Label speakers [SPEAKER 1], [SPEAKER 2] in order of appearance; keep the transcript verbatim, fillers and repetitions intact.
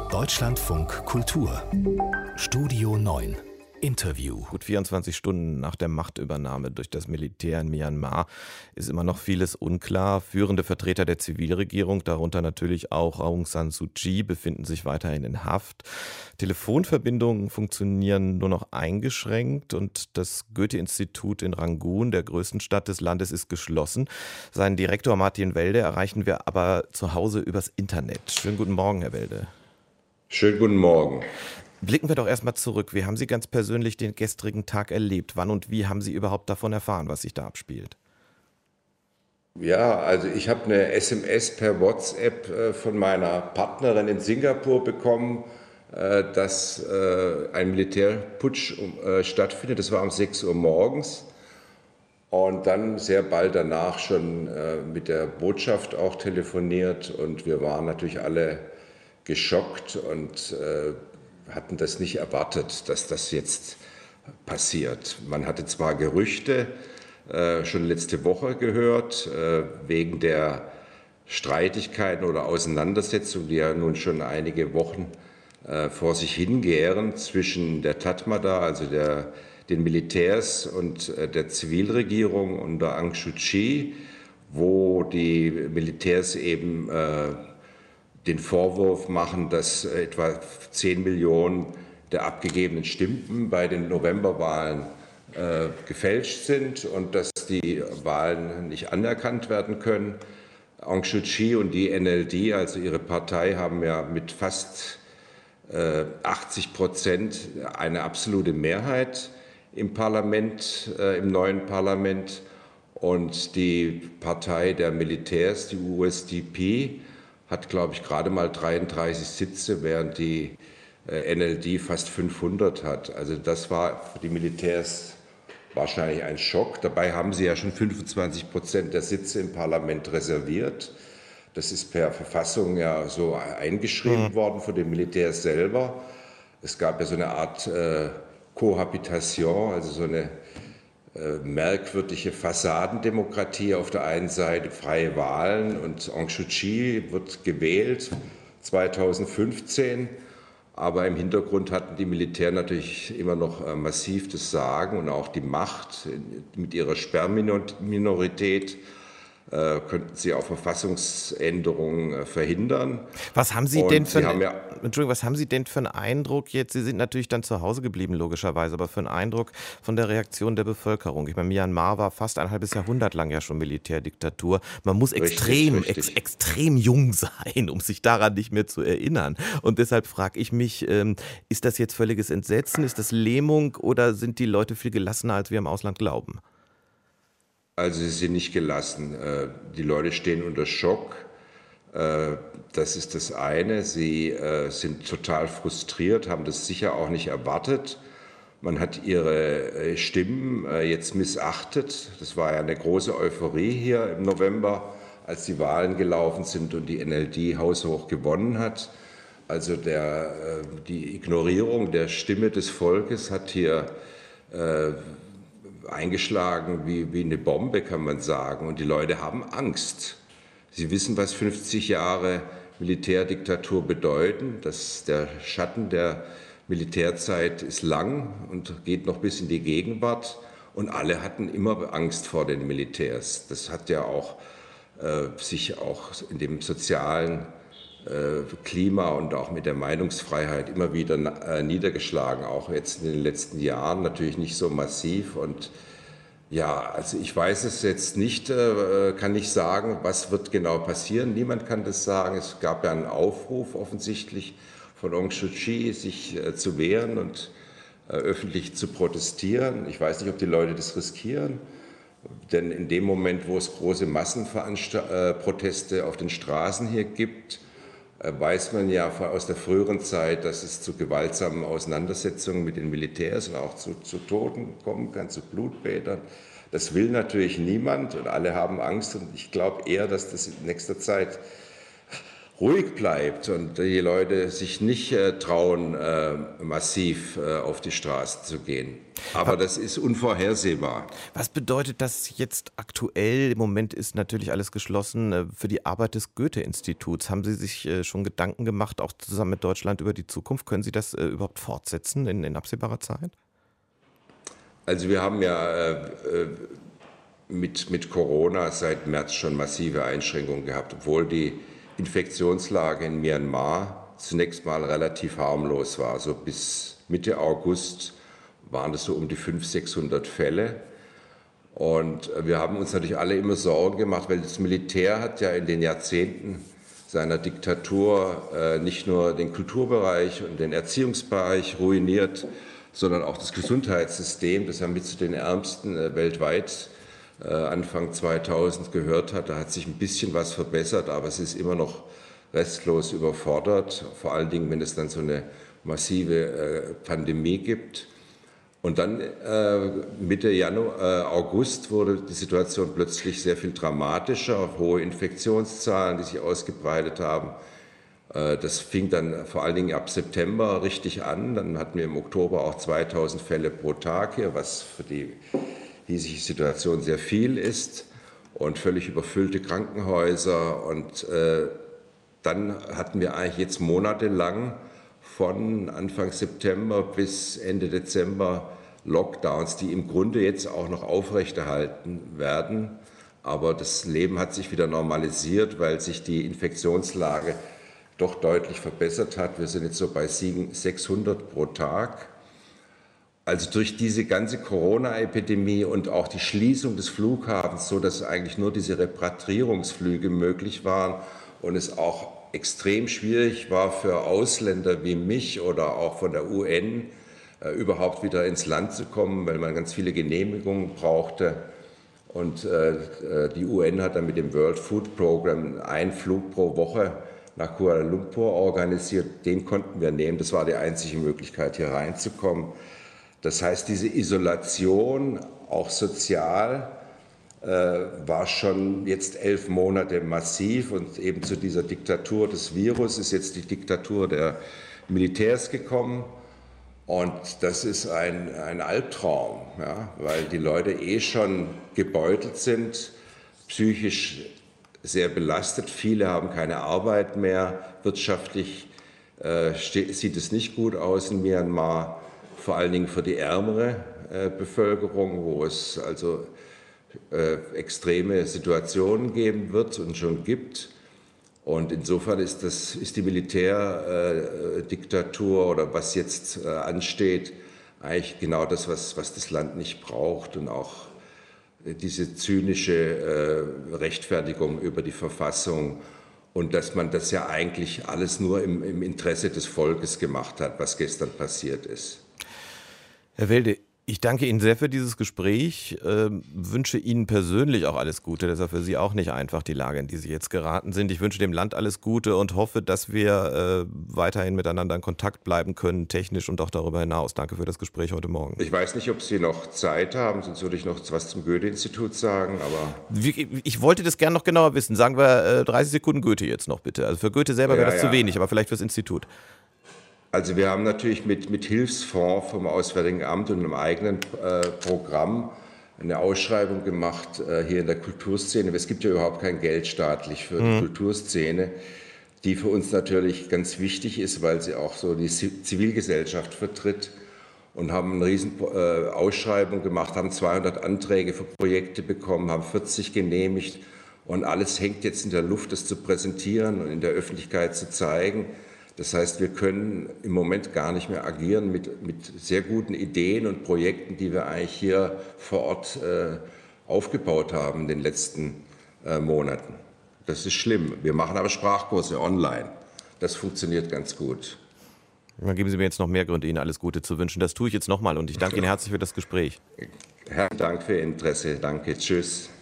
[SPEAKER 1] Deutschlandfunk Kultur Studio neun Interview.
[SPEAKER 2] Gut vierundzwanzig Stunden nach der Machtübernahme durch das Militär in Myanmar ist immer noch vieles unklar. Führende Vertreter der Zivilregierung, darunter natürlich auch Aung San Suu Kyi, befinden sich weiterhin in Haft. Telefonverbindungen funktionieren nur noch eingeschränkt und das Goethe-Institut in Rangoon, der größten Stadt des Landes, ist geschlossen. Seinen Direktor Martin Welde erreichen wir aber zu Hause übers Internet. Schönen guten Morgen, Herr Welde.
[SPEAKER 3] Schönen guten Morgen.
[SPEAKER 2] Blicken wir doch erstmal zurück. Wie haben Sie ganz persönlich den gestrigen Tag erlebt? Wann und wie haben Sie überhaupt davon erfahren, was sich da abspielt?
[SPEAKER 3] Ja, also ich habe eine S M S per WhatsApp äh, von meiner Partnerin in Singapur bekommen, äh, dass äh, ein Militärputsch äh, stattfindet. Das war um sechs Uhr morgens. Und dann sehr bald danach schon äh, mit der Botschaft auch telefoniert. Und wir waren natürlich alle geschockt und äh, hatten das nicht erwartet, dass das jetzt passiert. Man hatte zwar Gerüchte äh, schon letzte Woche gehört, äh, wegen der Streitigkeiten oder Auseinandersetzungen, die ja nun schon einige Wochen äh, vor sich hingären zwischen der Tatmadaw, also der, den Militärs und äh, der Zivilregierung unter Aung San Suu Kyi, wo die Militärs eben äh, den Vorwurf machen, dass etwa zehn Millionen der abgegebenen Stimmen bei den Novemberwahlen äh, gefälscht sind und dass die Wahlen nicht anerkannt werden können. Aung San Suu Kyi und die N L D, also ihre Partei, haben ja mit fast äh, achtzig Prozent eine absolute Mehrheit im Parlament, äh, im neuen Parlament. Und die Partei der Militärs, die U S D P, hat, glaube ich, gerade mal dreiunddreißig Sitze, während die äh, N L D fast fünfhundert hat. Also das war für die Militärs wahrscheinlich ein Schock. Dabei haben sie ja schon fünfundzwanzig Prozent der Sitze im Parlament reserviert. Das ist per Verfassung ja so eingeschrieben mhm. worden von den Militärs selber. Es gab ja so eine Art äh, Kohabitation, also so eine Äh, merkwürdige Fassadendemokratie. Auf der einen Seite freie Wahlen und Aung San Suu Kyi wird gewählt zweitausendfünfzehn, aber im Hintergrund hatten die Militär natürlich immer noch äh, massiv das Sagen und auch die Macht mit ihrer Sperrminorität. Äh, könnten sie auch Verfassungsänderungen äh, verhindern.
[SPEAKER 2] Was haben Sie
[SPEAKER 3] und
[SPEAKER 2] denn für
[SPEAKER 3] Sie
[SPEAKER 2] ein,
[SPEAKER 3] ja,
[SPEAKER 2] Entschuldigung, was haben Sie denn für einen Eindruck jetzt? Sie sind natürlich dann zu Hause geblieben, logischerweise, aber für einen Eindruck von der Reaktion der Bevölkerung? Ich meine, Myanmar war fast ein halbes Jahrhundert lang ja schon Militärdiktatur. Man muss
[SPEAKER 3] richtig,
[SPEAKER 2] extrem,
[SPEAKER 3] richtig.
[SPEAKER 2] Ex, extrem jung sein, um sich daran nicht mehr zu erinnern. Und deshalb frage ich mich, ähm, ist das jetzt völliges Entsetzen? Ist das Lähmung oder sind die Leute viel gelassener, als wir im Ausland glauben?
[SPEAKER 3] Also sie sind nicht gelassen. Die Leute stehen unter Schock. Das ist das eine. Sie sind total frustriert, haben das sicher auch nicht erwartet. Man hat ihre Stimmen jetzt missachtet. Das war ja eine große Euphorie hier im November, als die Wahlen gelaufen sind und die N L D haushoch gewonnen hat. Also der, die Ignorierung der Stimme des Volkes hat hier eingeschlagen wie, wie eine Bombe, kann man sagen. Und die Leute haben Angst. Sie wissen, was fünfzig Jahre Militärdiktatur bedeuten. Das, der Schatten der Militärzeit ist lang und geht noch bis in die Gegenwart. Und alle hatten immer Angst vor den Militärs. Das hat ja auch äh, sich auch in dem sozialen äh, Klima und auch mit der Meinungsfreiheit immer wieder äh, niedergeschlagen, auch jetzt in den letzten Jahren, natürlich nicht so massiv. Und ja, also ich weiß es jetzt nicht, äh, kann nicht sagen, was wird genau passieren. Niemand kann das sagen. Es gab ja einen Aufruf offensichtlich von Aung San Suu Kyi, sich äh, zu wehren und äh, öffentlich zu protestieren. Ich weiß nicht, ob die Leute das riskieren. Denn in dem Moment, wo es große Massenproteste auf den Straßen hier gibt, weiß man ja aus der früheren Zeit, dass es zu gewaltsamen Auseinandersetzungen mit den Militärs und auch zu, zu Toten kommen kann, zu Blutbädern. Das will natürlich niemand und alle haben Angst. Und ich glaube eher, dass das in nächster Zeit ruhig bleibt und die Leute sich nicht äh, trauen, äh, massiv äh, auf die Straße zu gehen. Aber das ist unvorhersehbar.
[SPEAKER 2] Was bedeutet das jetzt aktuell? Im Moment ist natürlich alles geschlossen äh, für die Arbeit des Goethe-Instituts. Haben Sie sich äh, schon Gedanken gemacht, auch zusammen mit Deutschland, über die Zukunft? Können Sie das äh, überhaupt fortsetzen in, in absehbarer Zeit?
[SPEAKER 3] Also wir haben ja äh, mit, mit Corona seit März schon massive Einschränkungen gehabt, obwohl die Infektionslage in Myanmar zunächst mal relativ harmlos war. So bis Mitte August waren das so um die fünfhundert, sechshundert Fälle. Und wir haben uns natürlich alle immer Sorgen gemacht, weil das Militär hat ja in den Jahrzehnten seiner Diktatur äh, nicht nur den Kulturbereich und den Erziehungsbereich ruiniert, sondern auch das Gesundheitssystem, das ja mit zu den ärmsten äh, weltweit äh, Anfang zweitausend gehört hat. Da hat sich ein bisschen was verbessert, aber es ist immer noch restlos überfordert, vor allen Dingen, wenn es dann so eine massive äh, Pandemie gibt. Und dann äh, Mitte Januar, äh, August wurde die Situation plötzlich sehr viel dramatischer, hohe Infektionszahlen, die sich ausgebreitet haben. Äh, das fing dann vor allen Dingen ab September richtig an. Dann hatten wir im Oktober auch zweitausend Fälle pro Tag hier, was für die hiesige Situation sehr viel ist, und völlig überfüllte Krankenhäuser. Und äh, dann hatten wir eigentlich jetzt monatelang von Anfang September bis Ende Dezember Lockdowns, die im Grunde jetzt auch noch aufrechterhalten werden. Aber das Leben hat sich wieder normalisiert, weil sich die Infektionslage doch deutlich verbessert hat. Wir sind jetzt so bei sechshundert pro Tag. Also durch diese ganze Corona-Epidemie und auch die Schließung des Flughafens, so dass eigentlich nur diese Repatriierungsflüge möglich waren und es auch extrem schwierig war für Ausländer wie mich oder auch von der U N äh, überhaupt wieder ins Land zu kommen, weil man ganz viele Genehmigungen brauchte. Und äh, die U N hat dann mit dem World Food Program einen Flug pro Woche nach Kuala Lumpur organisiert. Den konnten wir nehmen. Das war die einzige Möglichkeit, hier reinzukommen. Das heißt, diese Isolation, auch sozial, war schon jetzt elf Monate massiv, und eben zu dieser Diktatur des Virus ist jetzt die Diktatur der Militärs gekommen, und das ist ein, ein Albtraum, ja, weil die Leute eh schon gebeutelt sind, psychisch sehr belastet, viele haben keine Arbeit mehr, wirtschaftlich äh, sieht es nicht gut aus in Myanmar, vor allen Dingen für die ärmere äh, Bevölkerung, wo es also Äh, extreme Situationen geben wird und schon gibt. Und insofern ist, das, ist die Militärdiktatur äh, oder was jetzt äh, ansteht, eigentlich genau das, was, was das Land nicht braucht, und auch äh, diese zynische äh, Rechtfertigung über die Verfassung, und dass man das ja eigentlich alles nur im, im Interesse des Volkes gemacht hat, was gestern passiert ist.
[SPEAKER 2] Herr Welde, ich danke Ihnen sehr für dieses Gespräch, äh, wünsche Ihnen persönlich auch alles Gute. Das ist ja für Sie auch nicht einfach, die Lage, in die Sie jetzt geraten sind. Ich wünsche dem Land alles Gute und hoffe, dass wir äh, weiterhin miteinander in Kontakt bleiben können, technisch und auch darüber hinaus. Danke für das Gespräch heute Morgen.
[SPEAKER 3] Ich weiß nicht, ob Sie noch Zeit haben, sonst würde ich noch was zum Goethe-Institut sagen. Aber
[SPEAKER 2] ich wollte das gerne noch genauer wissen. Sagen wir äh, dreißig Sekunden Goethe jetzt noch bitte. Also für Goethe selber wäre das ja zu wenig, aber vielleicht fürs Institut.
[SPEAKER 3] Also wir haben natürlich mit, mit Hilfsfonds vom Auswärtigen Amt und einem eigenen äh, Programm eine Ausschreibung gemacht äh, hier in der Kulturszene. Es gibt ja überhaupt kein Geld staatlich für die mhm. Kulturszene, die für uns natürlich ganz wichtig ist, weil sie auch so die Zivilgesellschaft vertritt, und haben eine riesen äh, Ausschreibung gemacht, haben zweihundert Anträge für Projekte bekommen, haben vierzig genehmigt, und alles hängt jetzt in der Luft, das zu präsentieren und in der Öffentlichkeit zu zeigen. Das heißt, wir können im Moment gar nicht mehr agieren mit, mit sehr guten Ideen und Projekten, die wir eigentlich hier vor Ort äh, aufgebaut haben in den letzten äh, Monaten. Das ist schlimm. Wir machen aber Sprachkurse online. Das funktioniert ganz gut.
[SPEAKER 2] Dann geben Sie mir jetzt noch mehr Gründe, Ihnen alles Gute zu wünschen. Das tue ich jetzt nochmal, und ich danke Ihnen herzlich für das Gespräch.
[SPEAKER 3] Herzlichen Dank für Ihr Interesse. Danke. Tschüss.